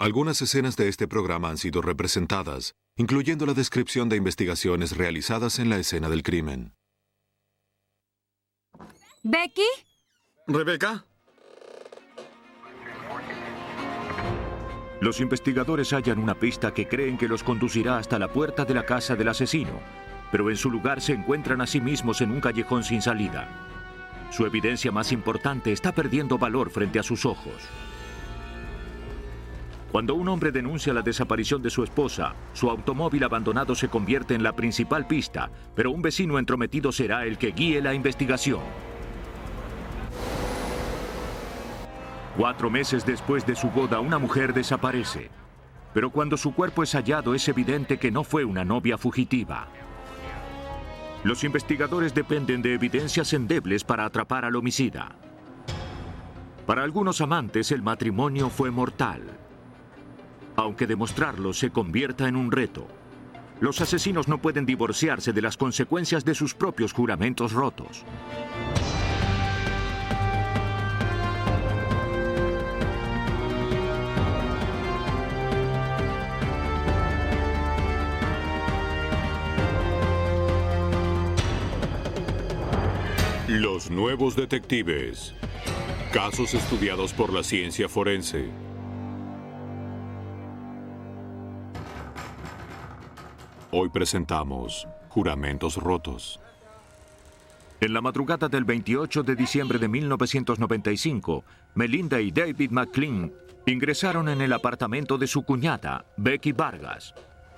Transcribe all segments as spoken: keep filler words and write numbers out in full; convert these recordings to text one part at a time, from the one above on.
Algunas escenas de este programa han sido representadas, incluyendo la descripción de investigaciones realizadas en la escena del crimen. ¿Becky? ¿Rebeca? Los investigadores hallan una pista que creen que los conducirá hasta la puerta de la casa del asesino, pero en su lugar se encuentran a sí mismos en un callejón sin salida. Su evidencia más importante está perdiendo valor frente a sus ojos. Cuando un hombre denuncia la desaparición de su esposa, su automóvil abandonado se convierte en la principal pista, pero un vecino entrometido será el que guíe la investigación. Cuatro meses después de su boda, una mujer desaparece. Pero cuando su cuerpo es hallado, es evidente que no fue una novia fugitiva. Los investigadores dependen de evidencias endebles para atrapar al homicida. Para algunos amantes, el matrimonio fue mortal, aunque demostrarlo se convierta en un reto. Los asesinos no pueden divorciarse de las consecuencias de sus propios juramentos rotos. Los nuevos detectives. Casos estudiados por la ciencia forense. Hoy presentamos Juramentos Rotos. En la madrugada del veintiocho de diciembre de mil novecientos noventa y cinco, Melinda y David McLean ingresaron en el apartamento de su cuñada, Becky Vargas.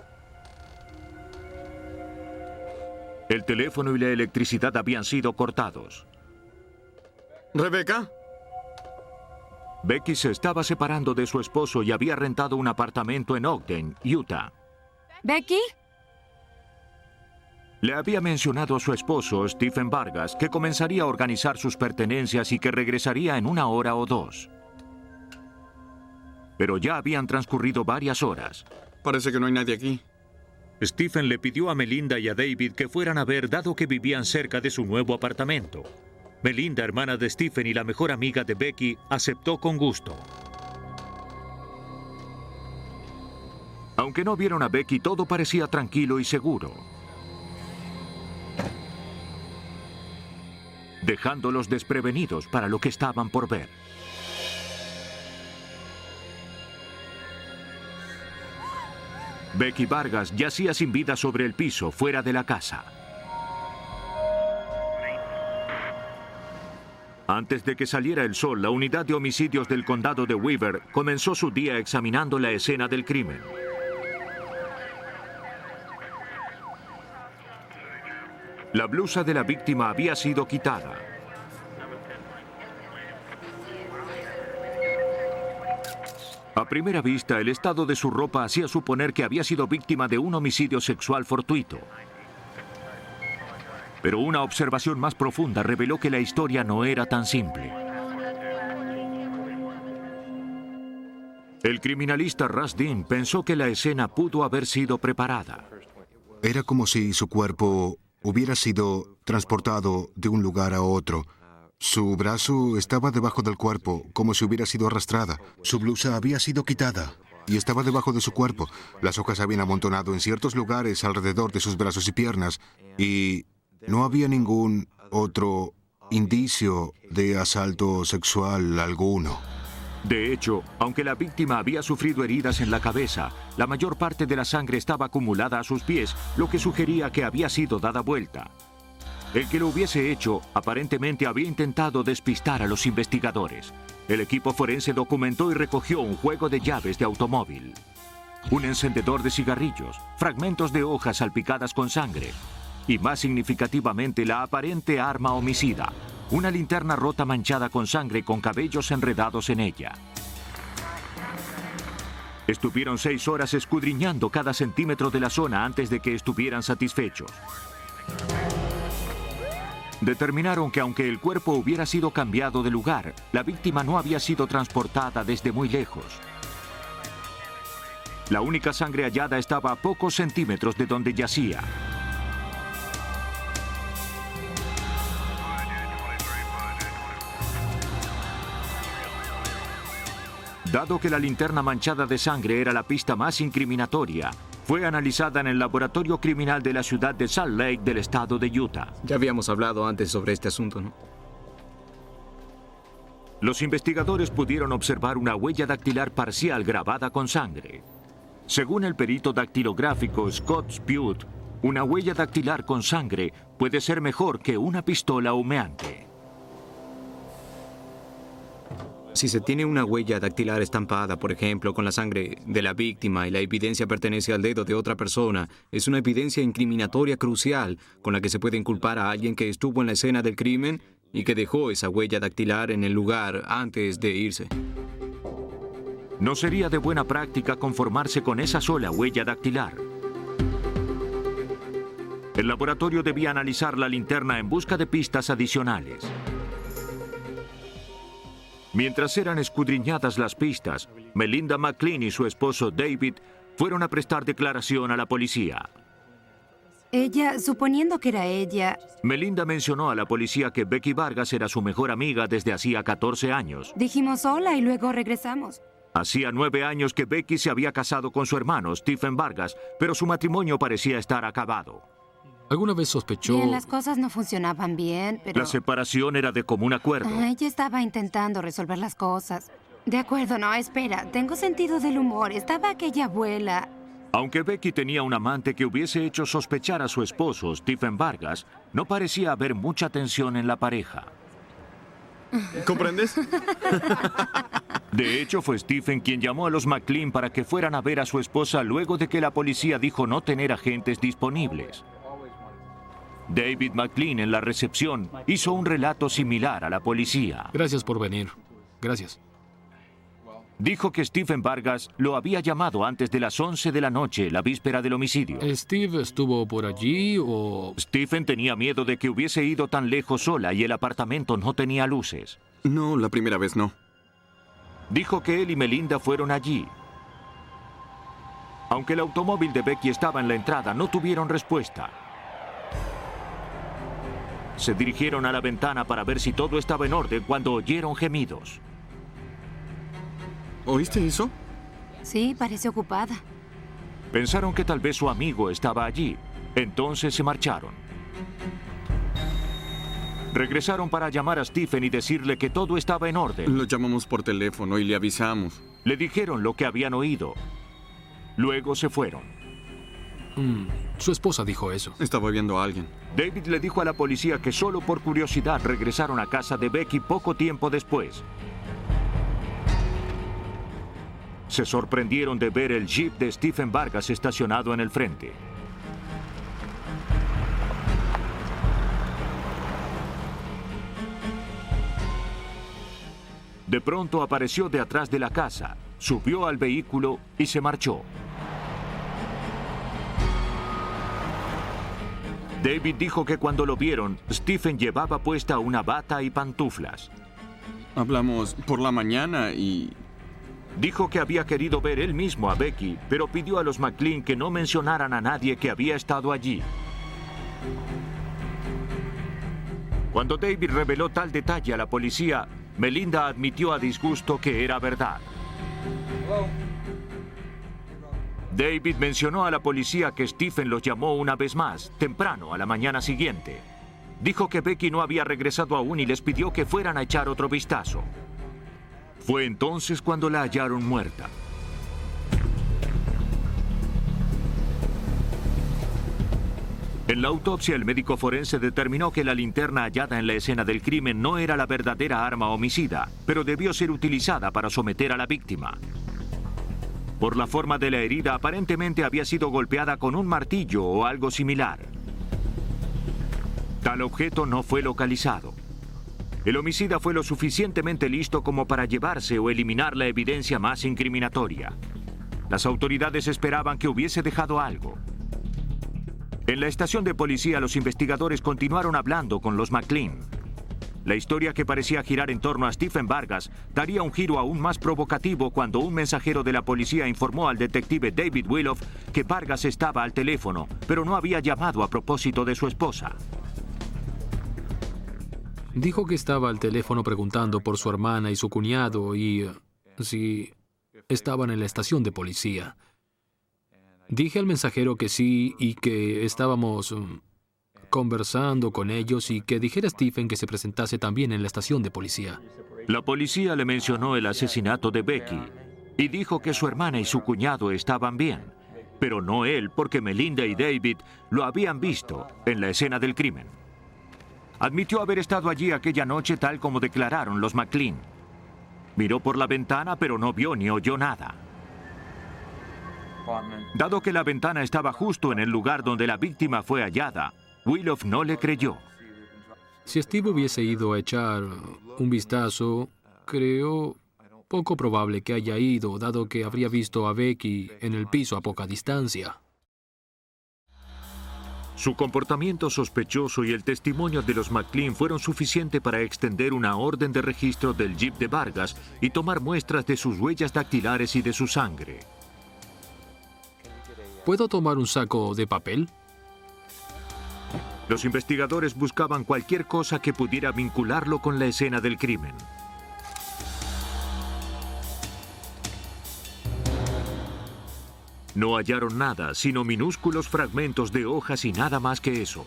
El teléfono y la electricidad habían sido cortados. ¿Rebeca? Becky se estaba separando de su esposo y había rentado un apartamento en Ogden, Utah. ¿Becky? Le había mencionado a su esposo, Stephen Vargas, que comenzaría a organizar sus pertenencias y que regresaría en una hora o dos. Pero ya habían transcurrido varias horas. Parece que no hay nadie aquí. Stephen le pidió a Melinda y a David que fueran a ver, dado que vivían cerca de su nuevo apartamento. Melinda, hermana de Stephen y la mejor amiga de Becky, aceptó con gusto. Aunque no vieron a Becky, todo parecía tranquilo y seguro, dejándolos desprevenidos para lo que estaban por ver. Becky Vargas yacía sin vida sobre el piso, fuera de la casa. Antes de que saliera el sol, la unidad de homicidios del condado de Weaver comenzó su día examinando la escena del crimen. La blusa de la víctima había sido quitada. A primera vista, el estado de su ropa hacía suponer que había sido víctima de un homicidio sexual fortuito. Pero una observación más profunda reveló que la historia no era tan simple. El criminalista Russ Dean pensó que la escena pudo haber sido preparada. Era como si su cuerpo hubiera sido transportado de un lugar a otro. Su brazo estaba debajo del cuerpo, como si hubiera sido arrastrada. Su blusa había sido quitada y estaba debajo de su cuerpo. Las hojas habían amontonado en ciertos lugares alrededor de sus brazos y piernas y no había ningún otro indicio de asalto sexual alguno. De hecho, aunque la víctima había sufrido heridas en la cabeza, la mayor parte de la sangre estaba acumulada a sus pies, lo que sugería que había sido dada vuelta. El que lo hubiese hecho, aparentemente había intentado despistar a los investigadores. El equipo forense documentó y recogió un juego de llaves de automóvil, un encendedor de cigarrillos, fragmentos de hojas salpicadas con sangre y, más significativamente, la aparente arma homicida, una linterna rota manchada con sangre con cabellos enredados en ella. Estuvieron seis horas escudriñando cada centímetro de la zona antes de que estuvieran satisfechos. Determinaron que aunque el cuerpo hubiera sido cambiado de lugar, la víctima no había sido transportada desde muy lejos. La única sangre hallada estaba a pocos centímetros de donde yacía. Dado que la linterna manchada de sangre era la pista más incriminatoria, fue analizada en el laboratorio criminal de la ciudad de Salt Lake del estado de Utah. Ya habíamos hablado antes sobre este asunto, ¿no? Los investigadores pudieron observar una huella dactilar parcial grabada con sangre. Según el perito dactilográfico Scott Spute, una huella dactilar con sangre puede ser mejor que una pistola humeante. Si se tiene una huella dactilar estampada, por ejemplo, con la sangre de la víctima y la evidencia pertenece al dedo de otra persona, es una evidencia incriminatoria crucial con la que se puede inculpar a alguien que estuvo en la escena del crimen y que dejó esa huella dactilar en el lugar antes de irse. No sería de buena práctica conformarse con esa sola huella dactilar. El laboratorio debía analizar la linterna en busca de pistas adicionales. Mientras eran escudriñadas las pistas, Melinda McLean y su esposo David fueron a prestar declaración a la policía. Ella, suponiendo que era ella... Melinda mencionó a la policía que Becky Vargas era su mejor amiga desde hacía catorce años. Dijimos hola y luego regresamos. Hacía nueve años que Becky se había casado con su hermano, Stephen Vargas, pero su matrimonio parecía estar acabado. ¿Alguna vez sospechó...? Bien, las cosas no funcionaban bien, pero... La separación era de común acuerdo. Ah, ella estaba intentando resolver las cosas. De acuerdo, no, espera. Tengo sentido del humor. Estaba aquella abuela... Aunque Becky tenía un amante que hubiese hecho sospechar a su esposo, Stephen Vargas, no parecía haber mucha tensión en la pareja. ¿Comprendes? De hecho, fue Stephen quien llamó a los McLean para que fueran a ver a su esposa luego de que la policía dijo no tener agentes disponibles. David McLean, en la recepción, hizo un relato similar a la policía. Gracias por venir. Gracias. Dijo que Stephen Vargas lo había llamado antes de las once de la noche, la víspera del homicidio. ¿Steve estuvo por allí o...? Stephen tenía miedo de que hubiese ido tan lejos sola y el apartamento no tenía luces. No, la primera vez no. Dijo que él y Melinda fueron allí. Aunque el automóvil de Becky estaba en la entrada, no tuvieron respuesta. Se dirigieron a la ventana para ver si todo estaba en orden cuando oyeron gemidos. ¿Oíste eso? Sí, parece ocupada. Pensaron que tal vez su amigo estaba allí. Entonces se marcharon. Regresaron para llamar a Stephen y decirle que todo estaba en orden. Lo llamamos por teléfono y le avisamos. Le dijeron lo que habían oído. Luego se fueron. Mm, su esposa dijo eso. Estaba viendo a alguien. David le dijo a la policía que solo por curiosidad regresaron a casa de Becky poco tiempo después. Se sorprendieron de ver el jeep de Stephen Vargas estacionado en el frente. De pronto apareció de atrás de la casa, subió al vehículo y se marchó. David dijo que cuando lo vieron, Stephen llevaba puesta una bata y pantuflas. Hablamos por la mañana y... Dijo que había querido ver él mismo a Becky, pero pidió a los McLean que no mencionaran a nadie que había estado allí. Cuando David reveló tal detalle a la policía, Melinda admitió a disgusto que era verdad. David mencionó a la policía que Stephen los llamó una vez más, temprano a la mañana siguiente. Dijo que Becky no había regresado aún y les pidió que fueran a echar otro vistazo. Fue entonces cuando la hallaron muerta. En la autopsia, el médico forense determinó que la linterna hallada en la escena del crimen no era la verdadera arma homicida, pero debió ser utilizada para someter a la víctima. Por la forma de la herida, aparentemente había sido golpeada con un martillo o algo similar. Tal objeto no fue localizado. El homicida fue lo suficientemente listo como para llevarse o eliminar la evidencia más incriminatoria. Las autoridades esperaban que hubiese dejado algo. En la estación de policía, los investigadores continuaron hablando con los McLean. La historia, que parecía girar en torno a Stephen Vargas, daría un giro aún más provocativo cuando un mensajero de la policía informó al detective David Willoff que Vargas estaba al teléfono, pero no había llamado a propósito de su esposa. Dijo que estaba al teléfono preguntando por su hermana y su cuñado y... Uh, si... estaban en la estación de policía. Dije al mensajero que sí y que estábamos um, conversando con ellos y que dijera a Stephen que se presentase también en la estación de policía. La policía le mencionó el asesinato de Becky y dijo que su hermana y su cuñado estaban bien, pero no él, porque Melinda y David lo habían visto en la escena del crimen. Admitió haber estado allí aquella noche tal como declararon los McLean. Miró por la ventana, pero no vio ni oyó nada. Dado que la ventana estaba justo en el lugar donde la víctima fue hallada, Willoff no le creyó. Si Steve hubiese ido a echar un vistazo, creo poco probable que haya ido, dado que habría visto a Becky en el piso a poca distancia. Su comportamiento sospechoso y el testimonio de los McLean fueron suficientes para extender una orden de registro del Jeep de Vargas y tomar muestras de sus huellas dactilares y de su sangre. ¿Puedo tomar un saco de papel? Los investigadores buscaban cualquier cosa que pudiera vincularlo con la escena del crimen. No hallaron nada, sino minúsculos fragmentos de hojas y nada más que eso.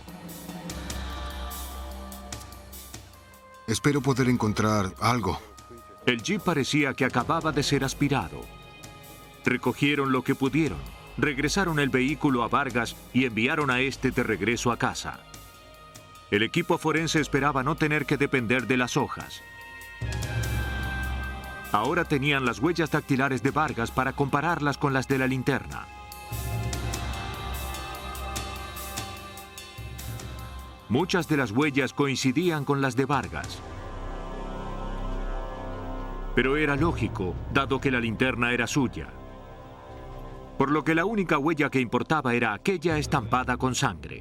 Espero poder encontrar algo. El jeep parecía que acababa de ser aspirado. Recogieron lo que pudieron, regresaron el vehículo a Vargas y enviaron a este de regreso a casa. El equipo forense esperaba no tener que depender de las hojas. Ahora tenían las huellas dactilares de Vargas para compararlas con las de la linterna. Muchas de las huellas coincidían con las de Vargas. Pero era lógico, dado que la linterna era suya. Por lo que la única huella que importaba era aquella estampada con sangre.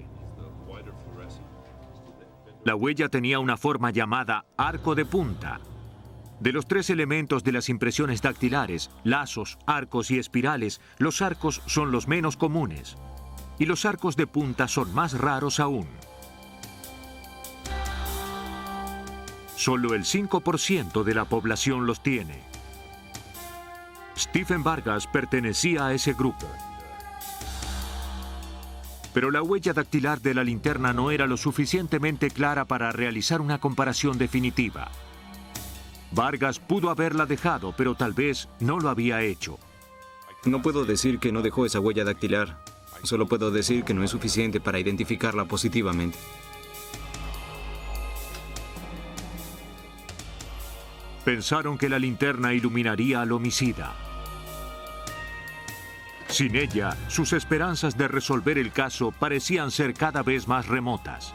La huella tenía una forma llamada arco de punta. De los tres elementos de las impresiones dactilares, lazos, arcos y espirales, los arcos son los menos comunes. Y los arcos de punta son más raros aún. Solo el cinco por ciento de la población los tiene. Stephen Vargas pertenecía a ese grupo. Pero la huella dactilar de la linterna no era lo suficientemente clara para realizar una comparación definitiva. Vargas pudo haberla dejado, pero tal vez no lo había hecho. No puedo decir que no dejó esa huella dactilar. Solo puedo decir que no es suficiente para identificarla positivamente. Pensaron que la linterna iluminaría al homicida. Sin ella, sus esperanzas de resolver el caso parecían ser cada vez más remotas.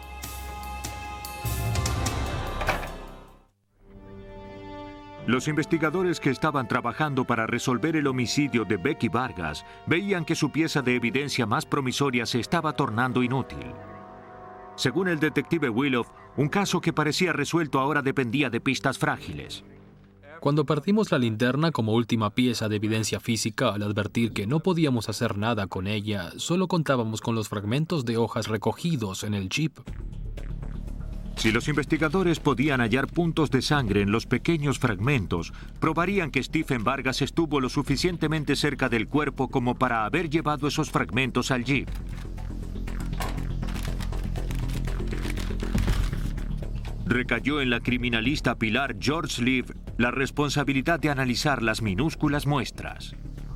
Los investigadores que estaban trabajando para resolver el homicidio de Becky Vargas veían que su pieza de evidencia más promisoria se estaba tornando inútil. Según el detective Willoff, un caso que parecía resuelto ahora dependía de pistas frágiles. Cuando partimos la linterna como última pieza de evidencia física, al advertir que no podíamos hacer nada con ella, solo contábamos con los fragmentos de hojas recogidos en el jeep. Si los investigadores podían hallar puntos de sangre en los pequeños fragmentos, probarían que Stephen Vargas estuvo lo suficientemente cerca del cuerpo como para haber llevado esos fragmentos al jeep. Recayó en la criminalista Pilar George Leaf la responsabilidad de analizar las minúsculas muestras.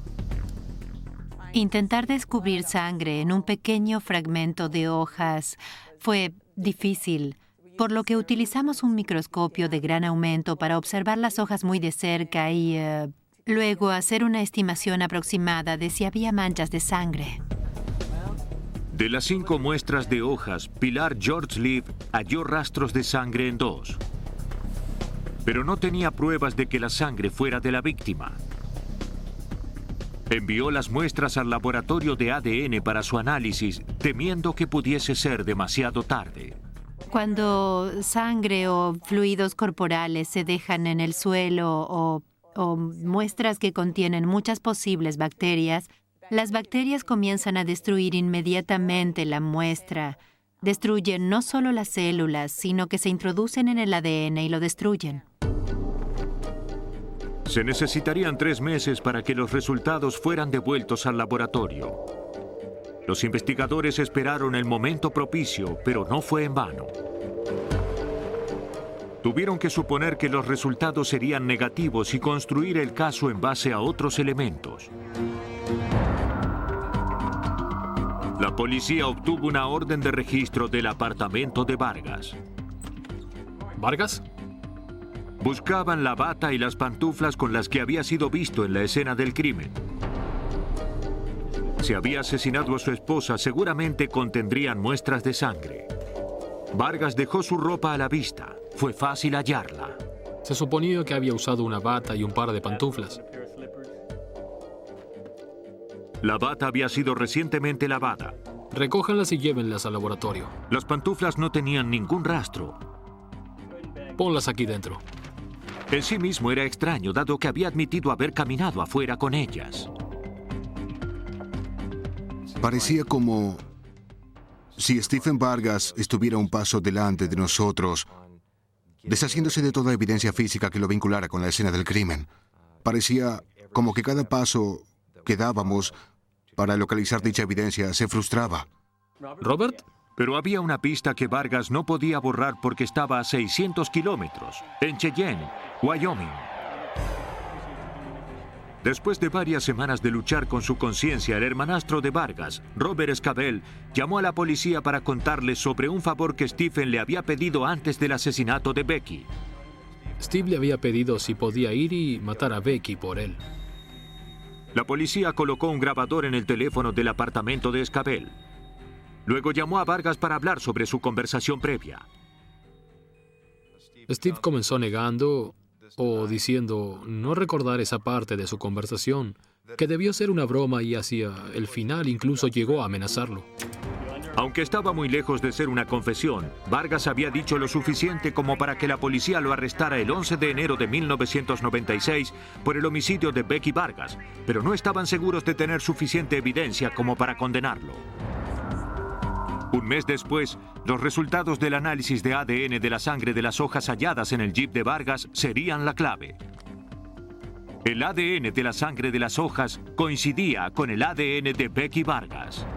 Intentar descubrir sangre en un pequeño fragmento de hojas fue difícil, por lo que utilizamos un microscopio de gran aumento para observar las hojas muy de cerca y uh, luego hacer una estimación aproximada de si había manchas de sangre. De las cinco muestras de hojas, Pilar George Leaf halló rastros de sangre en dos. Pero no tenía pruebas de que la sangre fuera de la víctima. Envió las muestras al laboratorio de A D N para su análisis, temiendo que pudiese ser demasiado tarde. Cuando sangre o fluidos corporales se dejan en el suelo o, o muestras que contienen muchas posibles bacterias, las bacterias comienzan a destruir inmediatamente la muestra. Destruyen no solo las células, sino que se introducen en el A D N y lo destruyen. Se necesitarían tres meses para que los resultados fueran devueltos al laboratorio. Los investigadores esperaron el momento propicio, pero no fue en vano. Tuvieron que suponer que los resultados serían negativos y construir el caso en base a otros elementos. La policía obtuvo una orden de registro del apartamento de Vargas. ¿Vargas? Buscaban la bata y las pantuflas con las que había sido visto en la escena del crimen. Si había asesinado a su esposa, seguramente contendrían muestras de sangre. Vargas dejó su ropa a la vista. Fue fácil hallarla. Se suponía que había usado una bata y un par de pantuflas. La bata había sido recientemente lavada. Recójanlas y llévenlas al laboratorio. Las pantuflas no tenían ningún rastro. Ponlas aquí dentro. En sí mismo era extraño, dado que había admitido haber caminado afuera con ellas. Parecía como si Stephen Vargas estuviera un paso delante de nosotros, deshaciéndose de toda evidencia física que lo vinculara con la escena del crimen. Parecía como que cada paso que dábamos para localizar dicha evidencia se frustraba. ¿Robert? Pero había una pista que Vargas no podía borrar porque estaba a seiscientos kilómetros, en Cheyenne, Wyoming. Después de varias semanas de luchar con su conciencia, el hermanastro de Vargas, Robert Scavell, llamó a la policía para contarles sobre un favor que Stephen le había pedido antes del asesinato de Becky. Steve le había pedido si podía ir y matar a Becky por él. La policía colocó un grabador en el teléfono del apartamento de Scavell. Luego llamó a Vargas para hablar sobre su conversación previa. Steve comenzó negando o diciendo no recordar esa parte de su conversación, que debió ser una broma, y hacia el final incluso llegó a amenazarlo. Aunque estaba muy lejos de ser una confesión, Vargas había dicho lo suficiente como para que la policía lo arrestara el once de enero de mil novecientos noventa y seis por el homicidio de Becky Vargas, pero no estaban seguros de tener suficiente evidencia como para condenarlo. Un mes después, los resultados del análisis de A D N de la sangre de las hojas halladas en el jeep de Vargas serían la clave. El A D N de la sangre de las hojas coincidía con el A D N de Becky Vargas.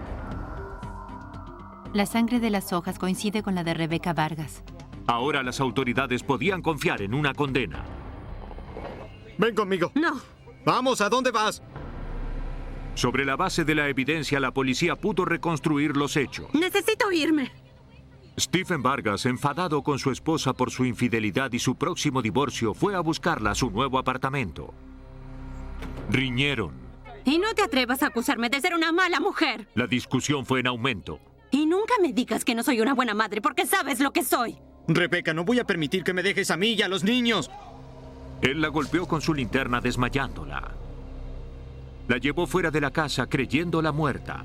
La sangre de las hojas coincide con la de Rebecca Vargas. Ahora las autoridades podían confiar en una condena. Ven conmigo. No. Vamos, ¿a dónde vas? Sobre la base de la evidencia, la policía pudo reconstruir los hechos. Necesito irme. Stephen Vargas, enfadado con su esposa por su infidelidad y su próximo divorcio, fue a buscarla a su nuevo apartamento. Riñeron. Y no te atrevas a acusarme de ser una mala mujer. La discusión fue en aumento. Y nunca me digas que no soy una buena madre, porque sabes lo que soy. Rebecca, no voy a permitir que me dejes a mí y a los niños. Él la golpeó con su linterna, desmayándola. La llevó fuera de la casa creyéndola muerta.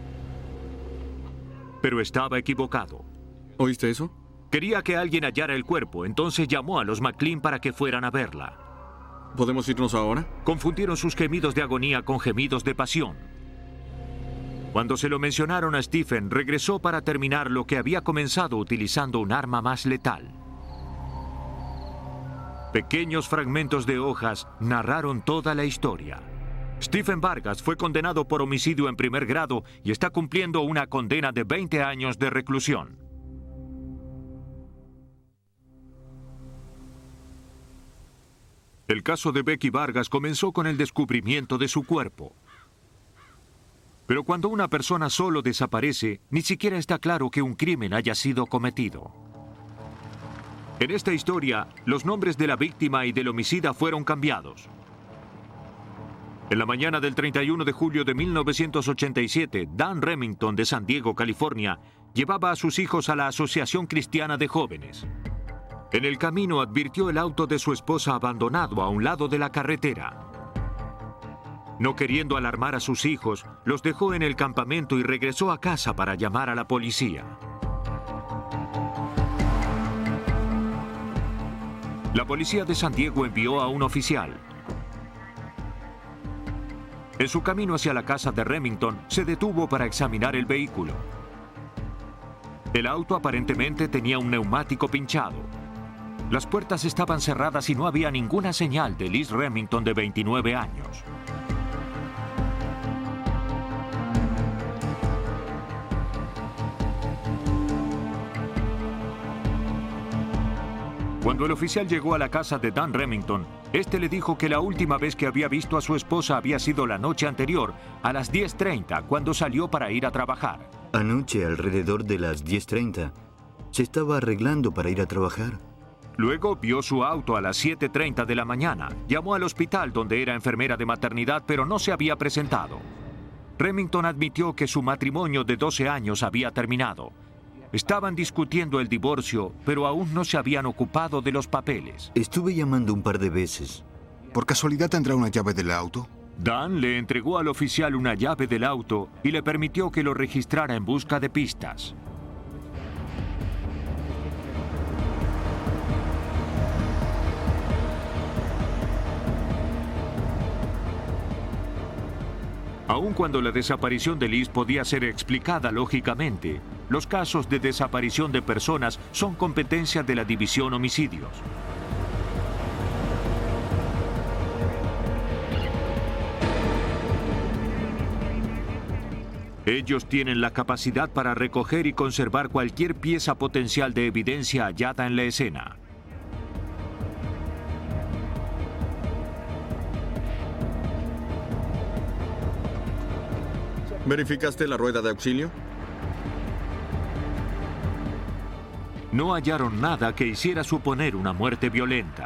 Pero estaba equivocado. ¿Oíste eso? Quería que alguien hallara el cuerpo, entonces llamó a los McLean para que fueran a verla. ¿Podemos irnos ahora? Confundieron sus gemidos de agonía con gemidos de pasión. Cuando se lo mencionaron a Stephen, regresó para terminar lo que había comenzado utilizando un arma más letal. Pequeños fragmentos de hojas narraron toda la historia. Stephen Vargas fue condenado por homicidio en primer grado y está cumpliendo una condena de veinte años de reclusión. El caso de Becky Vargas comenzó con el descubrimiento de su cuerpo. Pero cuando una persona solo desaparece, ni siquiera está claro que un crimen haya sido cometido. En esta historia, los nombres de la víctima y del homicida fueron cambiados. En la mañana del treinta y uno de julio de mil novecientos ochenta y siete, Dan Remington de San Diego, California, llevaba a sus hijos a la Asociación Cristiana de Jóvenes. En el camino advirtió el auto de su esposa abandonado a un lado de la carretera. No queriendo alarmar a sus hijos, los dejó en el campamento y regresó a casa para llamar a la policía. La policía de San Diego envió a un oficial. En su camino hacia la casa de Remington, se detuvo para examinar el vehículo. El auto aparentemente tenía un neumático pinchado. Las puertas estaban cerradas y no había ninguna señal de Liz Remington de veintinueve años. Cuando el oficial llegó a la casa de Dan Remington, este le dijo que la última vez que había visto a su esposa había sido la noche anterior, a las diez treinta, cuando salió para ir a trabajar. Anoche, alrededor de las diez treinta, se estaba arreglando para ir a trabajar. Luego vio su auto a las siete treinta de la mañana. Llamó al hospital donde era enfermera de maternidad, pero no se había presentado. Remington admitió que su matrimonio de doce años había terminado. Estaban discutiendo el divorcio, pero aún no se habían ocupado de los papeles. Estuve llamando un par de veces. ¿Por casualidad tendrá una llave del auto? Dan le entregó al oficial una llave del auto y le permitió que lo registrara en busca de pistas. Aun cuando la desaparición de Liz podía ser explicada lógicamente, los casos de desaparición de personas son competencia de la División Homicidios. Ellos tienen la capacidad para recoger y conservar cualquier pieza potencial de evidencia hallada en la escena. ¿Verificaste la rueda de auxilio? No hallaron nada que hiciera suponer una muerte violenta.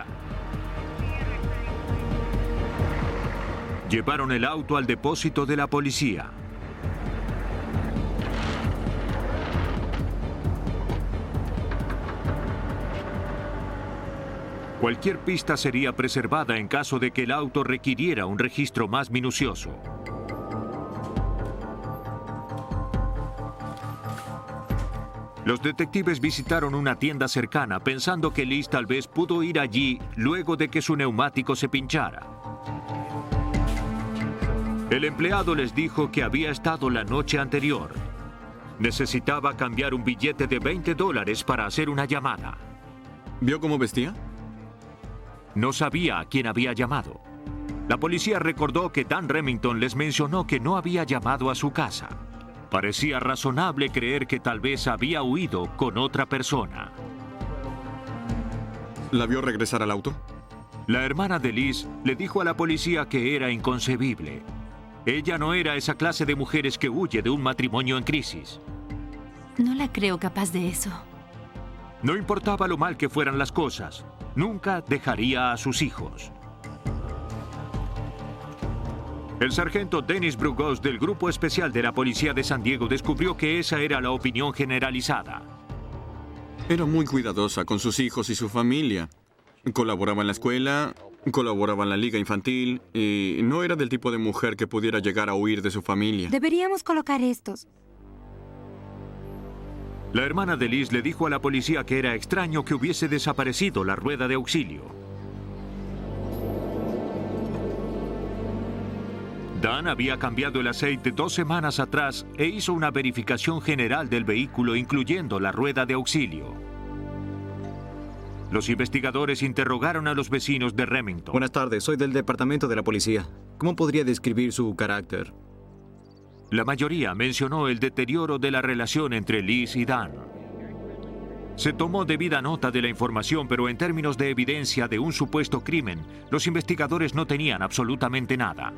Llevaron el auto al depósito de la policía. Cualquier pista sería preservada en caso de que el auto requiriera un registro más minucioso. Los detectives visitaron una tienda cercana pensando que Liz tal vez pudo ir allí luego de que su neumático se pinchara. El empleado les dijo que había estado la noche anterior. Necesitaba cambiar un billete de veinte dólares para hacer una llamada. ¿Vio cómo vestía? No sabía a quién había llamado. La policía recordó que Dan Remington les mencionó que no había llamado a su casa. Parecía razonable creer que tal vez había huido con otra persona. ¿La vio regresar al auto? La hermana de Liz le dijo a la policía que era inconcebible. Ella no era esa clase de mujeres que huye de un matrimonio en crisis. No la creo capaz de eso. No importaba lo mal que fueran las cosas, nunca dejaría a sus hijos. El sargento Dennis Brugos del Grupo Especial de la Policía de San Diego descubrió que esa era la opinión generalizada. Era muy cuidadosa con sus hijos y su familia. Colaboraba en la escuela, colaboraba en la liga infantil y no era del tipo de mujer que pudiera llegar a huir de su familia. Deberíamos colocar estos. La hermana de Liz le dijo a la policía que era extraño que hubiese desaparecido la rueda de auxilio. Dan había cambiado el aceite dos semanas atrás e hizo una verificación general del vehículo, incluyendo la rueda de auxilio. Los investigadores interrogaron a los vecinos de Remington. Buenas tardes, soy del departamento de la policía. ¿Cómo podría describir su carácter? La mayoría mencionó el deterioro de la relación entre Liz y Dan. Se tomó debida nota de la información, pero en términos de evidencia de un supuesto crimen, los investigadores no tenían absolutamente nada.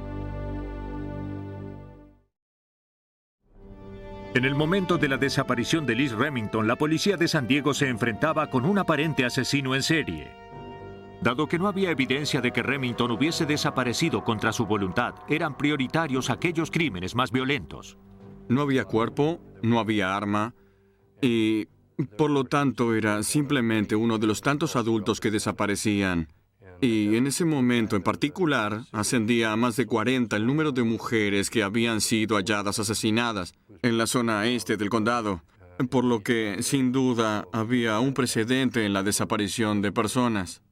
En el momento de la desaparición de Liz Remington, la policía de San Diego se enfrentaba con un aparente asesino en serie. Dado que no había evidencia de que Remington hubiese desaparecido contra su voluntad, eran prioritarios aquellos crímenes más violentos. No había cuerpo, no había arma y, por lo tanto, era simplemente uno de los tantos adultos que desaparecían. Y en ese momento en particular, ascendía a más de cuarenta el número de mujeres que habían sido halladas asesinadas en la zona este del condado, por lo que, sin duda, había un precedente en la desaparición de personas.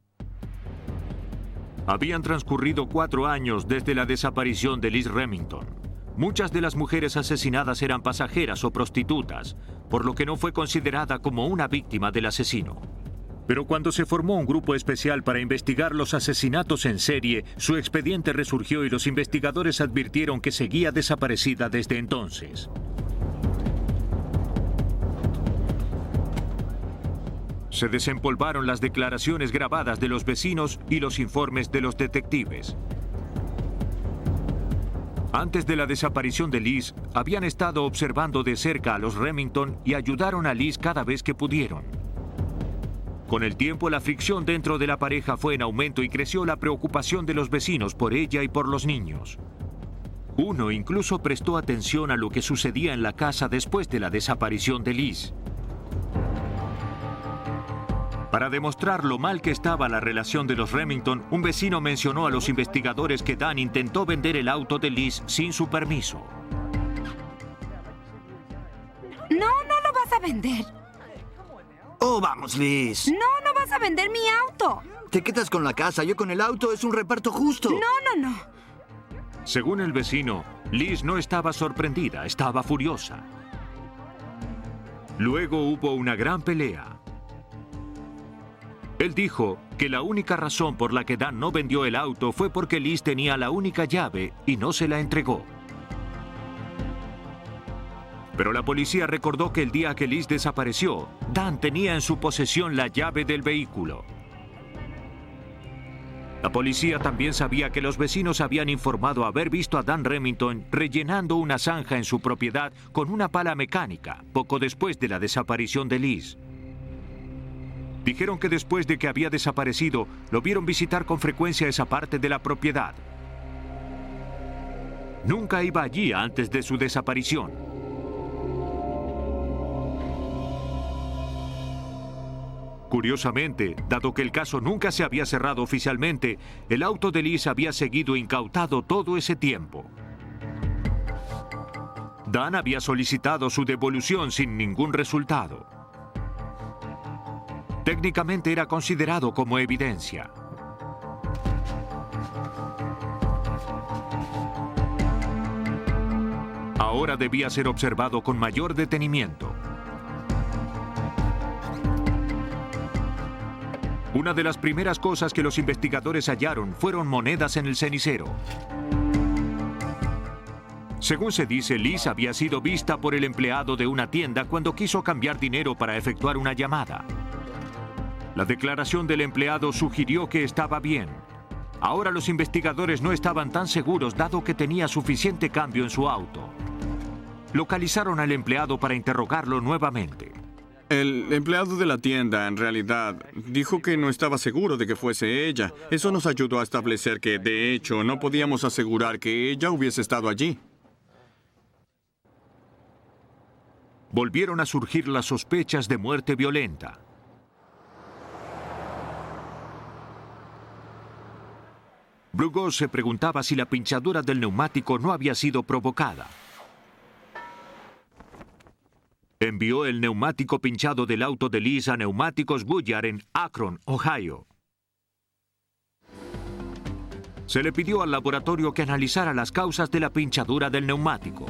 Habían transcurrido cuatro años desde la desaparición de Liz Remington. Muchas de las mujeres asesinadas eran pasajeras o prostitutas, por lo que no fue considerada como una víctima del asesino. Pero cuando se formó un grupo especial para investigar los asesinatos en serie, su expediente resurgió y los investigadores advirtieron que seguía desaparecida desde entonces. Se desempolvaron las declaraciones grabadas de los vecinos y los informes de los detectives. Antes de la desaparición de Liz, habían estado observando de cerca a los Remington y ayudaron a Liz cada vez que pudieron. Con el tiempo, la fricción dentro de la pareja fue en aumento y creció la preocupación de los vecinos por ella y por los niños. Uno incluso prestó atención a lo que sucedía en la casa después de la desaparición de Liz. Para demostrar lo mal que estaba la relación de los Remington, un vecino mencionó a los investigadores que Dan intentó vender el auto de Liz sin su permiso. No, no lo vas a vender. Oh, vamos, Liz. No, no vas a vender mi auto. Te quedas con la casa, yo con el auto. Es un reparto justo. No, no, no. Según el vecino, Liz no estaba sorprendida, estaba furiosa. Luego hubo una gran pelea. Él dijo que la única razón por la que Dan no vendió el auto fue porque Liz tenía la única llave y no se la entregó. Pero la policía recordó que el día que Liz desapareció, Dan tenía en su posesión la llave del vehículo. La policía también sabía que los vecinos habían informado haber visto a Dan Remington rellenando una zanja en su propiedad con una pala mecánica, poco después de la desaparición de Liz. Dijeron que después de que había desaparecido, lo vieron visitar con frecuencia esa parte de la propiedad. Nunca iba allí antes de su desaparición. Curiosamente, dado que el caso nunca se había cerrado oficialmente, el auto de Liz había seguido incautado todo ese tiempo. Dan había solicitado su devolución sin ningún resultado. Técnicamente era considerado como evidencia. Ahora debía ser observado con mayor detenimiento. Una de las primeras cosas que los investigadores hallaron fueron monedas en el cenicero. Según se dice, Liz había sido vista por el empleado de una tienda cuando quiso cambiar dinero para efectuar una llamada. La declaración del empleado sugirió que estaba bien. Ahora los investigadores no estaban tan seguros dado que tenía suficiente cambio en su auto. Localizaron al empleado para interrogarlo nuevamente. El empleado de la tienda, en realidad, dijo que no estaba seguro de que fuese ella. Eso nos ayudó a establecer que, de hecho, no podíamos asegurar que ella hubiese estado allí. Volvieron a surgir las sospechas de muerte violenta. Brugos se preguntaba si la pinchadura del neumático no había sido provocada. Envió el neumático pinchado del auto de Liz a Neumáticos Goodyear en Akron, Ohio. Se le pidió al laboratorio que analizara las causas de la pinchadura del neumático.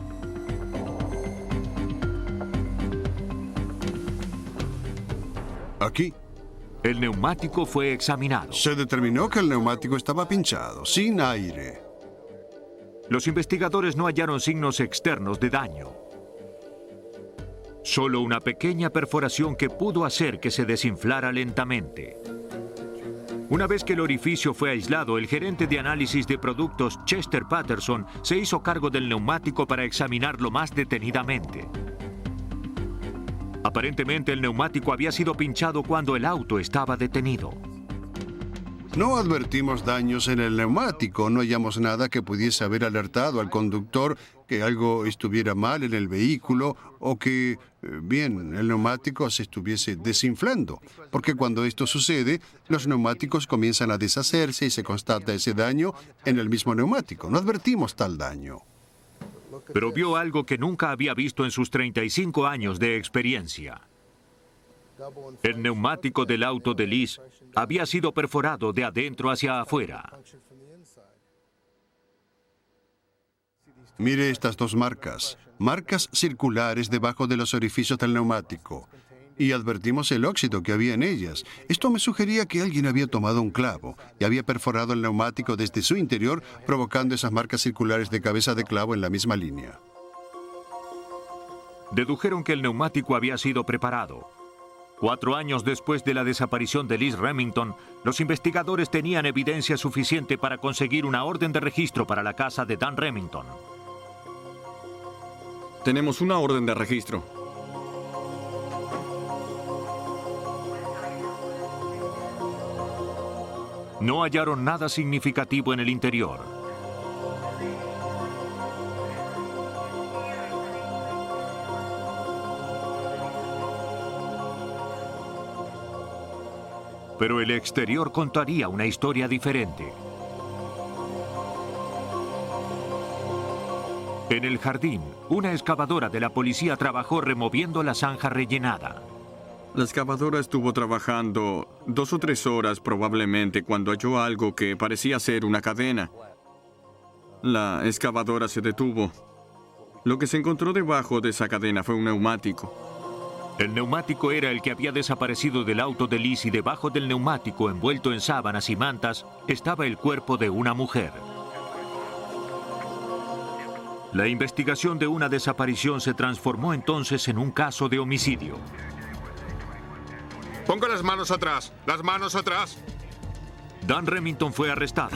Aquí. El neumático fue examinado. Se determinó que el neumático estaba pinchado, sin aire. Los investigadores no hallaron signos externos de daño. Solo una pequeña perforación que pudo hacer que se desinflara lentamente. Una vez que el orificio fue aislado, el gerente de análisis de productos, Chester Patterson, se hizo cargo del neumático para examinarlo más detenidamente. Aparentemente, el neumático había sido pinchado cuando el auto estaba detenido. No advertimos daños en el neumático, no hallamos nada que pudiese haber alertado al conductor que algo estuviera mal en el vehículo o que, bien, el neumático se estuviese desinflando. Porque cuando esto sucede, los neumáticos comienzan a deshacerse y se constata ese daño en el mismo neumático. No advertimos tal daño. Pero vio algo que nunca había visto en sus treinta y cinco años de experiencia. El neumático del auto de Liz había sido perforado de adentro hacia afuera. Mire estas dos marcas, marcas circulares debajo de los orificios del neumático. y advertimos el óxido que había en ellas. Esto me sugería que alguien había tomado un clavo y había perforado el neumático desde su interior, provocando esas marcas circulares de cabeza de clavo en la misma línea. Dedujeron que el neumático había sido preparado. Cuatro años después de la desaparición de Liz Remington, los investigadores tenían evidencia suficiente para conseguir una orden de registro para la casa de Dan Remington. Tenemos una orden de registro. No hallaron nada significativo en el interior. Pero el exterior contaría una historia diferente. En el jardín, una excavadora de la policía trabajó removiendo la zanja rellenada. La excavadora estuvo trabajando dos o tres horas probablemente cuando halló algo que parecía ser una cadena. La excavadora se detuvo. Lo que se encontró debajo de esa cadena fue un neumático. El neumático era el que había desaparecido del auto de Liz y debajo del neumático, envuelto en sábanas y mantas, estaba el cuerpo de una mujer. La investigación de una desaparición se transformó entonces en un caso de homicidio. Ponga las manos atrás, las manos atrás. Dan Remington fue arrestado.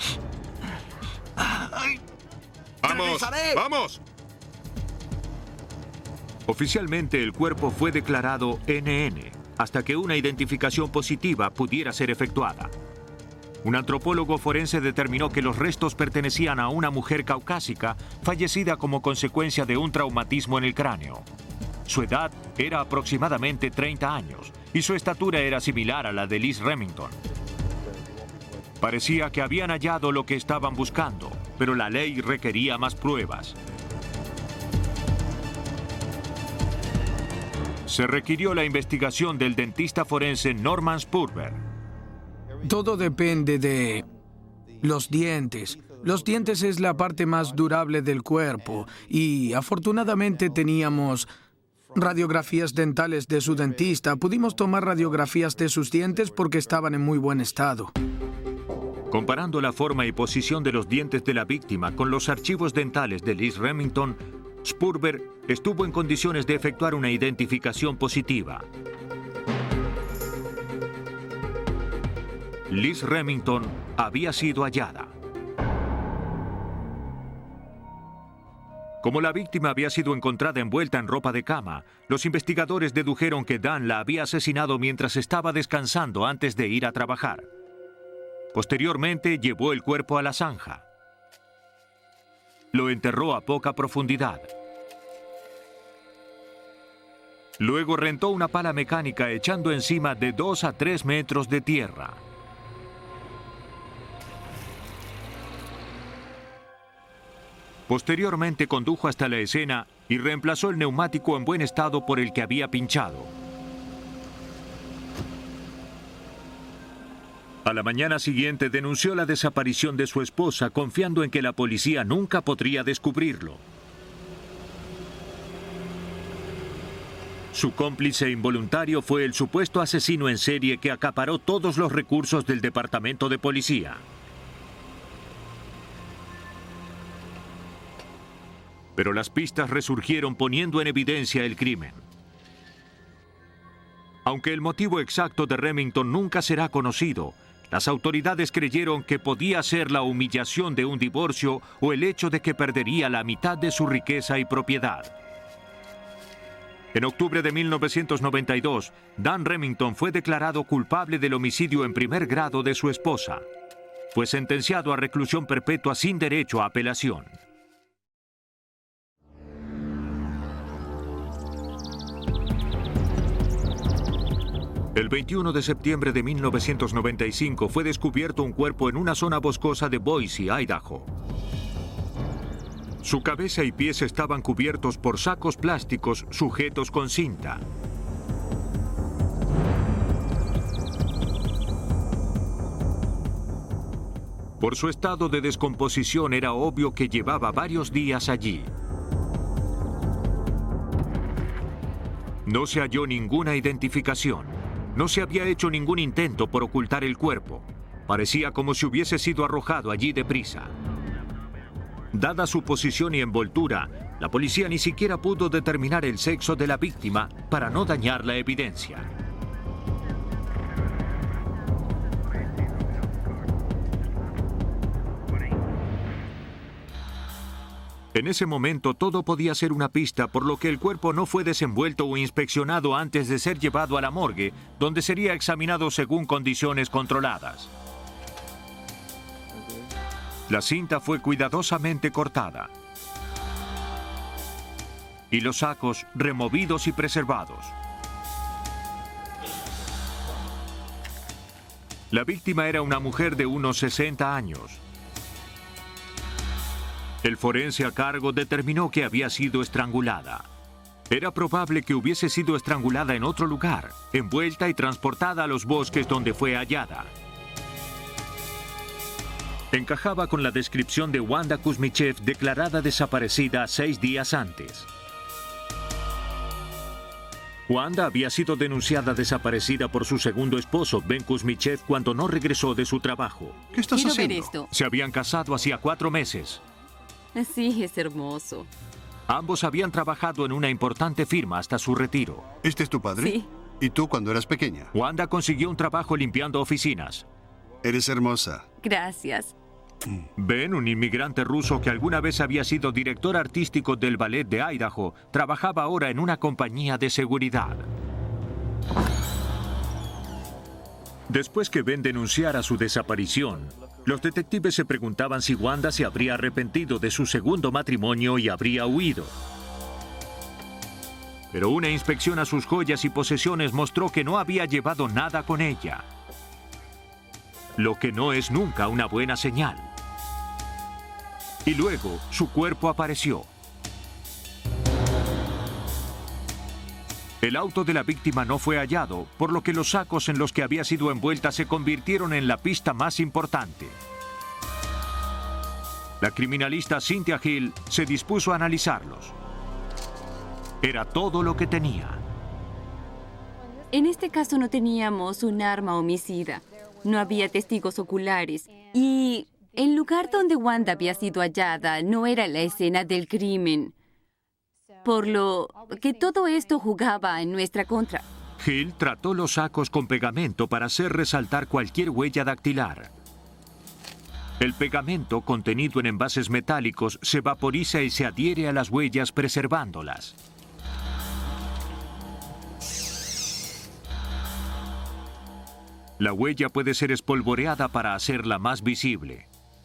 ¡Vamos! ¡Vamos! Oficialmente el cuerpo fue declarado N N, hasta que una identificación positiva pudiera ser efectuada. Un antropólogo forense determinó que los restos pertenecían a una mujer caucásica, fallecida como consecuencia de un traumatismo en el cráneo. Su edad era aproximadamente treinta años y su estatura era similar a la de Liz Remington. Parecía que habían hallado lo que estaban buscando, pero la ley requería más pruebas. Se requirió la investigación del dentista forense Norman Spurber. Todo depende de los dientes. Los dientes es la parte más durable del cuerpo y afortunadamente teníamos radiografías dentales de su dentista. Pudimos tomar radiografías de sus dientes porque estaban en muy buen estado. Comparando la forma y posición de los dientes de la víctima con los archivos dentales de Liz Remington, Spurber estuvo en condiciones de efectuar una identificación positiva. Liz Remington había sido hallada. Como la víctima había sido encontrada envuelta en ropa de cama, los investigadores dedujeron que Dan la había asesinado mientras estaba descansando antes de ir a trabajar. Posteriormente, llevó el cuerpo a la zanja. Lo enterró a poca profundidad. Luego rentó una pala mecánica echando encima de dos a tres metros de tierra. Posteriormente condujo hasta la escena y reemplazó el neumático en buen estado por el que había pinchado. A la mañana siguiente denunció la desaparición de su esposa, confiando en que la policía nunca podría descubrirlo. Su cómplice involuntario fue el supuesto asesino en serie que acaparó todos los recursos del departamento de policía. Pero las pistas resurgieron poniendo en evidencia el crimen. Aunque el motivo exacto de Remington nunca será conocido, las autoridades creyeron que podía ser la humillación de un divorcio o el hecho de que perdería la mitad de su riqueza y propiedad. En octubre de mil novecientos noventa y dos, Dan Remington fue declarado culpable del homicidio en primer grado de su esposa. Fue sentenciado a reclusión perpetua sin derecho a apelación. El veintiuno de septiembre de mil novecientos noventa y cinco fue descubierto un cuerpo en una zona boscosa de Boise, Idaho. Su cabeza y pies estaban cubiertos por sacos plásticos sujetos con cinta. Por su estado de descomposición era obvio que llevaba varios días allí. No se halló ninguna identificación. No se había hecho ningún intento por ocultar el cuerpo. Parecía como si hubiese sido arrojado allí deprisa. Dada su posición y envoltura, la policía ni siquiera pudo determinar el sexo de la víctima para no dañar la evidencia. En ese momento todo podía ser una pista, por lo que el cuerpo no fue desenvuelto o inspeccionado antes de ser llevado a la morgue, donde sería examinado según condiciones controladas. La cinta fue cuidadosamente cortada y los sacos removidos y preservados. La víctima era una mujer de unos sesenta años. El forense a cargo determinó que había sido estrangulada. Era probable que hubiese sido estrangulada en otro lugar, envuelta y transportada a los bosques donde fue hallada. Encajaba con la descripción de Wanda Kuzmichev, declarada desaparecida seis días antes. Wanda había sido denunciada desaparecida por su segundo esposo, Ben Kuzmichev, cuando no regresó de su trabajo. ¿Qué estás Quiero haciendo? ver esto. Se habían casado hacía cuatro meses. Sí, es hermoso. Ambos habían trabajado en una importante firma hasta su retiro. ¿Este es tu padre? Sí. ¿Y tú cuando eras pequeña? Wanda consiguió un trabajo limpiando oficinas. Eres hermosa. Gracias. Ben, un inmigrante ruso que alguna vez había sido director artístico del ballet de Idaho, trabajaba ahora en una compañía de seguridad. Después que Ben denunciara su desaparición, los detectives se preguntaban si Wanda se habría arrepentido de su segundo matrimonio y habría huido. Pero una inspección a sus joyas y posesiones mostró que no había llevado nada con ella, lo que no es nunca una buena señal. Y luego, su cuerpo apareció. El auto de la víctima no fue hallado, por lo que los sacos en los que había sido envuelta se convirtieron en la pista más importante. La criminalista Cynthia Hill se dispuso a analizarlos. Era todo lo que tenía. En este caso no teníamos un arma homicida. No había testigos oculares. Y el lugar donde Wanda había sido hallada no era la escena del crimen. Por lo que todo esto jugaba en nuestra contra. Hill trató los sacos con pegamento para hacer resaltar cualquier huella dactilar. El pegamento, contenido en envases metálicos, se vaporiza y se adhiere a las huellas, preservándolas. La huella puede ser espolvoreada para hacerla más visible.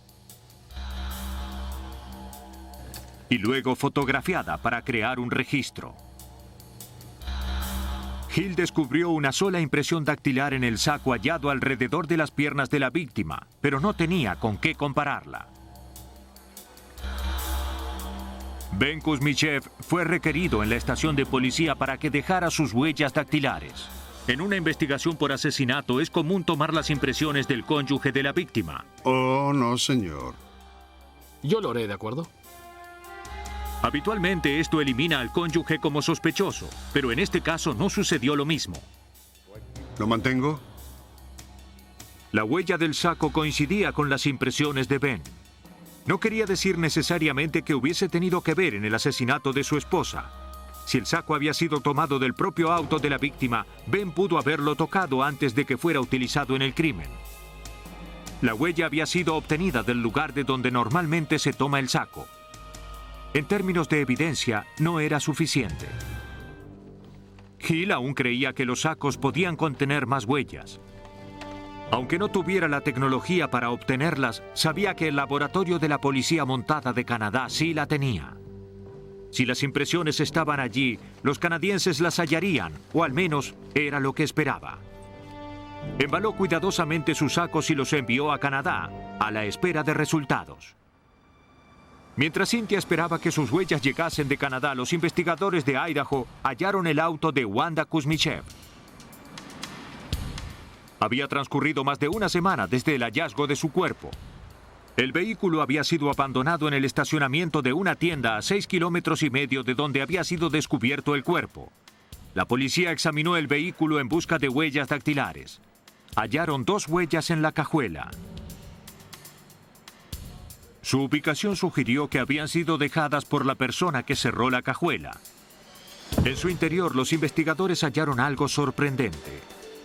Y luego fotografiada para crear un registro. Hill descubrió una sola impresión dactilar en el saco hallado alrededor de las piernas de la víctima, pero no tenía con qué compararla. Ben Kuzmichev fue requerido en la estación de policía para que dejara sus huellas dactilares. En una investigación por asesinato es común tomar las impresiones del cónyuge de la víctima. Oh, no, señor. Yo lo haré, ¿de acuerdo? Habitualmente esto elimina al cónyuge como sospechoso, pero en este caso no sucedió lo mismo. ¿Lo mantengo? La huella del saco coincidía con las impresiones de Ben. No quería decir necesariamente que hubiese tenido que ver en el asesinato de su esposa. Si el saco había sido tomado del propio auto de la víctima, Ben pudo haberlo tocado antes de que fuera utilizado en el crimen. La huella había sido obtenida del lugar de donde normalmente se toma el saco. En términos de evidencia, no era suficiente. Hill aún creía que los sacos podían contener más huellas. Aunque no tuviera la tecnología para obtenerlas, sabía que el laboratorio de la Policía Montada de Canadá sí la tenía. Si las impresiones estaban allí, los canadienses las hallarían, o al menos era lo que esperaba. Embaló cuidadosamente sus sacos y los envió a Canadá, a la espera de resultados. Mientras Cynthia esperaba que sus huellas llegasen de Canadá, los investigadores de Idaho hallaron el auto de Wanda Kuzmichev. Había transcurrido más de una semana desde el hallazgo de su cuerpo. El vehículo había sido abandonado en el estacionamiento de una tienda a seis kilómetros y medio de donde había sido descubierto el cuerpo. La policía examinó el vehículo en busca de huellas dactilares. Hallaron dos huellas en la cajuela. Su ubicación sugirió que habían sido dejadas por la persona que cerró la cajuela. En su interior, los investigadores hallaron algo sorprendente.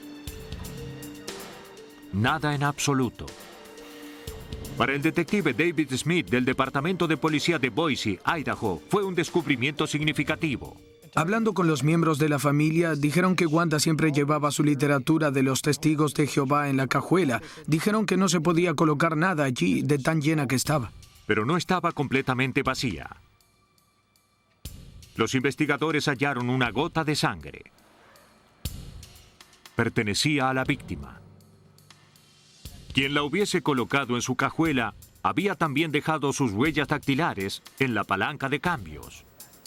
Nada en absoluto. Para el detective David Smith del Departamento de Policía de Boise, Idaho, fue un descubrimiento significativo. Hablando con los miembros de la familia, dijeron que Wanda siempre llevaba su literatura de los testigos de Jehová en la cajuela. Dijeron que no se podía colocar nada allí de tan llena que estaba. Pero no estaba completamente vacía. Los investigadores hallaron una gota de sangre. Pertenecía a la víctima. Quien la hubiese colocado en su cajuela había también dejado sus huellas dactilares en la palanca de cambios.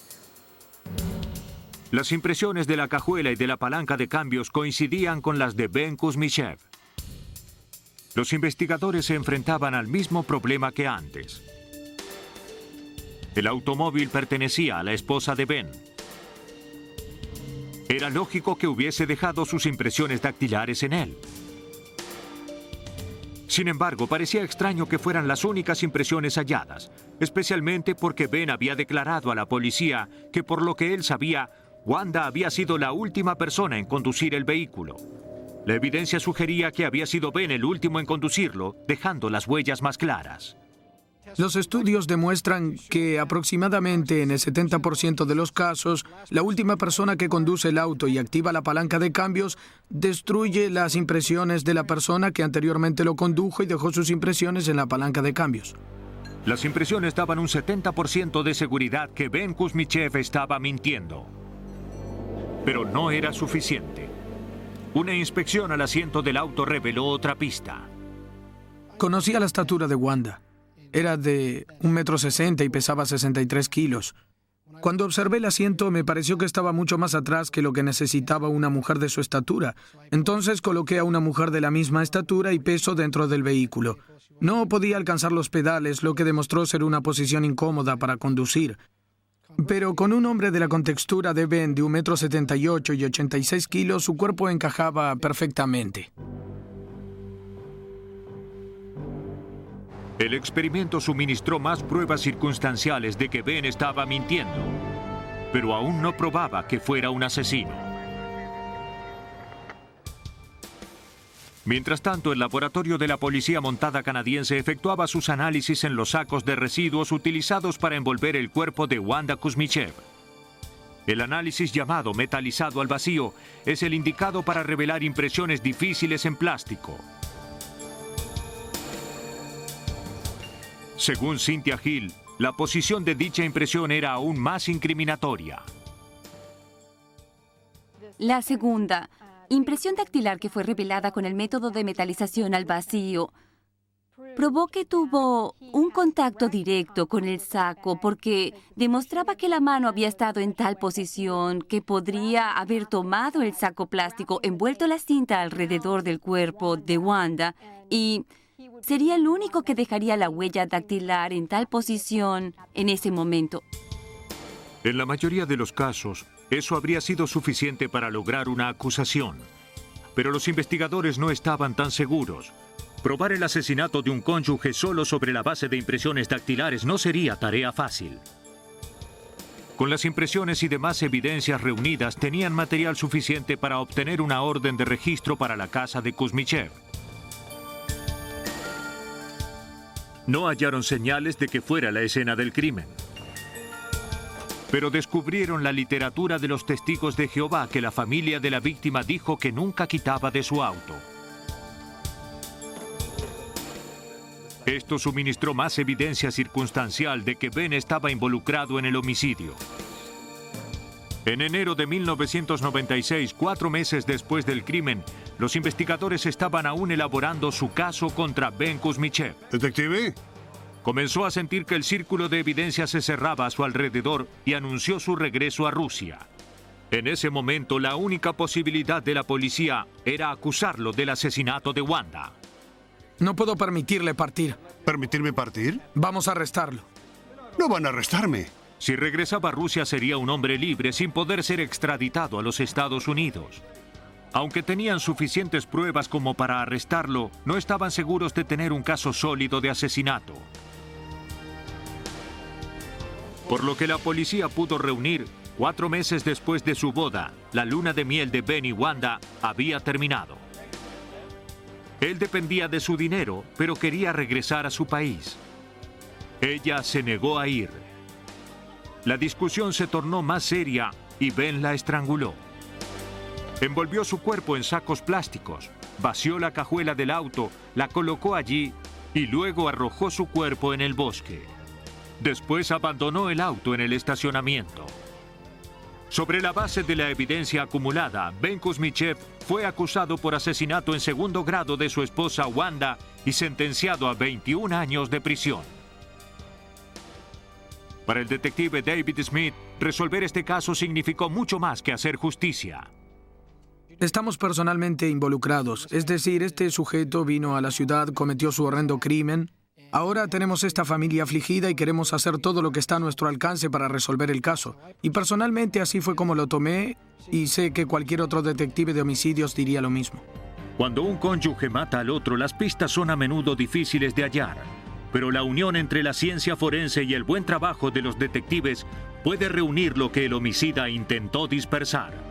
Las impresiones de la cajuela y de la palanca de cambios coincidían con las de Ben Kuzmichev. Los investigadores se enfrentaban al mismo problema que antes. El automóvil pertenecía a la esposa de Ben. Era lógico que hubiese dejado sus impresiones dactilares en él. Sin embargo, parecía extraño que fueran las únicas impresiones halladas, especialmente porque Ben había declarado a la policía que, por lo que él sabía, Wanda había sido la última persona en conducir el vehículo. La evidencia sugería que había sido Ben el último en conducirlo, dejando las huellas más claras. Los estudios demuestran que aproximadamente en el setenta por ciento de los casos, la última persona que conduce el auto y activa la palanca de cambios destruye las impresiones de la persona que anteriormente lo condujo y dejó sus impresiones en la palanca de cambios. Las impresiones daban un setenta por ciento de seguridad que Ben Kuzmichev estaba mintiendo. Pero no era suficiente. Una inspección al asiento del auto reveló otra pista. Conocía la estatura de Wanda. Era de un metro sesenta y pesaba sesenta y tres kilos. Cuando observé el asiento me pareció que estaba mucho más atrás que lo que necesitaba una mujer de su estatura. Entonces coloqué a una mujer de la misma estatura y peso dentro del vehículo. No podía alcanzar los pedales, lo que demostró ser una posición incómoda para conducir. Pero con un hombre de la contextura de Ben de un metro setenta y ocho y ochenta y seis kilos, su cuerpo encajaba perfectamente. El experimento suministró más pruebas circunstanciales de que Ben estaba mintiendo, pero aún no probaba que fuera un asesino. Mientras tanto, el laboratorio de la Policía Montada canadiense efectuaba sus análisis en los sacos de residuos utilizados para envolver el cuerpo de Wanda Kuzmichev. El análisis llamado metalizado al vacío es el indicado para revelar impresiones difíciles en plástico. Según Cynthia Hill, la posición de dicha impresión era aún más incriminatoria. La segunda, impresión dactilar que fue revelada con el método de metalización al vacío, probó que tuvo un contacto directo con el saco porque demostraba que la mano había estado en tal posición que podría haber tomado el saco plástico, envuelto la cinta alrededor del cuerpo de Wanda y sería el único que dejaría la huella dactilar en tal posición en ese momento. En la mayoría de los casos, eso habría sido suficiente para lograr una acusación. Pero los investigadores no estaban tan seguros. Probar el asesinato de un cónyuge solo sobre la base de impresiones dactilares no sería tarea fácil. Con las impresiones y demás evidencias reunidas, tenían material suficiente para obtener una orden de registro para la casa de Kuzmichev. No hallaron señales de que fuera la escena del crimen. Pero descubrieron la literatura de los testigos de Jehová que la familia de la víctima dijo que nunca quitaba de su auto. Esto suministró más evidencia circunstancial de que Ben estaba involucrado en el homicidio. En enero de mil novecientos noventa y seis, cuatro meses después del crimen, los investigadores estaban aún elaborando su caso contra Ben Kuzmichev. ¿Detective? Comenzó a sentir que el círculo de evidencia se cerraba a su alrededor y anunció su regreso a Rusia. En ese momento, la única posibilidad de la policía era acusarlo del asesinato de Wanda. No puedo permitirle partir. ¿Permitirme partir? Vamos a arrestarlo. No van a arrestarme. Si regresaba a Rusia sería un hombre libre sin poder ser extraditado a los Estados Unidos. Aunque tenían suficientes pruebas como para arrestarlo, no estaban seguros de tener un caso sólido de asesinato. Por lo que la policía pudo reunir, cuatro meses después de su boda, la luna de miel de Ben y Wanda había terminado. Él dependía de su dinero, pero quería regresar a su país. Ella se negó a ir. La discusión se tornó más seria y Ben la estranguló. Envolvió su cuerpo en sacos plásticos, vació la cajuela del auto, la colocó allí y luego arrojó su cuerpo en el bosque. Después abandonó el auto en el estacionamiento. Sobre la base de la evidencia acumulada, Ben Kuzmichev fue acusado por asesinato en segundo grado de su esposa Wanda y sentenciado a veintiún años de prisión. Para el detective David Smith, resolver este caso significó mucho más que hacer justicia. Estamos personalmente involucrados, es decir, este sujeto vino a la ciudad, cometió su horrendo crimen. Ahora tenemos esta familia afligida y queremos hacer todo lo que está a nuestro alcance para resolver el caso. Y personalmente así fue como lo tomé y sé que cualquier otro detective de homicidios diría lo mismo. Cuando un cónyuge mata al otro, las pistas son a menudo difíciles de hallar. Pero la unión entre la ciencia forense y el buen trabajo de los detectives puede reunir lo que el homicida intentó dispersar.